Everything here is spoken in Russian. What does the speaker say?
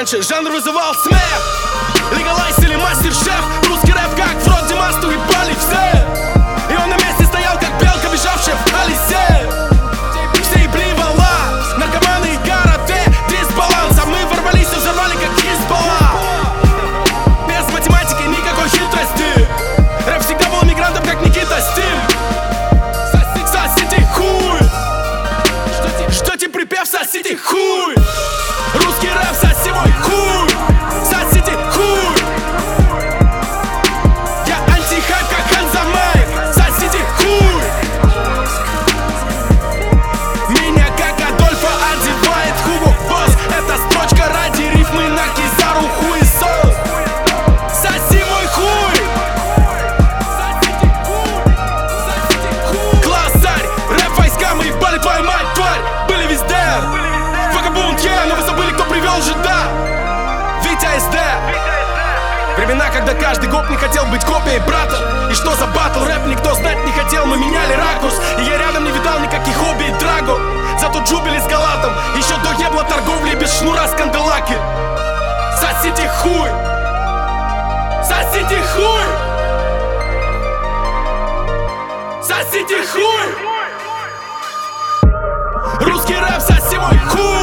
раньше жанр вызывал смех. Лигалайз или мастер-шеф, русский рэп как фронт Димасту ебали все. И он на месте стоял как белка, бежавшая в колесе. Все ебли вала, наркоманы и карате, дисбаланс. А мы ворвались и взорвали как Хизбалла. Без математики никакой хитрости. Рэп всегда был мигрантом, как Никита Стим. Сосите хуй. Что тебе припев, сосите хуй. Русский рэп, соси мой хуй. Сосите хуй. Я антихайп, как Ханзамай. Сосите хуй. Меня как Адольфа одевает Хуго Босс. Эта строчка ради рифмы на Кизару хуесос. Соси мой хуй. Классарь, рэп-войска, мы ебали твою мать, тварь. Были везде. Вагабунт, но вы забыли, кто привел жида. Витя СД. Времена, когда каждый гоп не хотел быть копией брата. И что за батл, рэп никто знать не хотел. Мы меняли ракурс, и я рядом не видал никаких хобби и драго. Зато джубили с галатом, еще до ебла торговли без шнура с канделаки. Сосите хуй. Сосите хуй. Сосите хуй. Русский рэп, соси мой хуй.